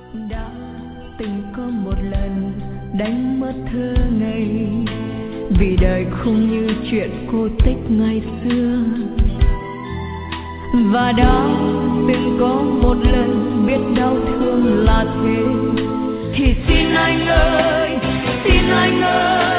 Đã từng có một lần đánh mất thơ ngây, vì đời không như chuyện cô tích ngày xưa. Và đã từng có một lần biết đau thương là thế, thì xin anh ơi, xin anh ơi,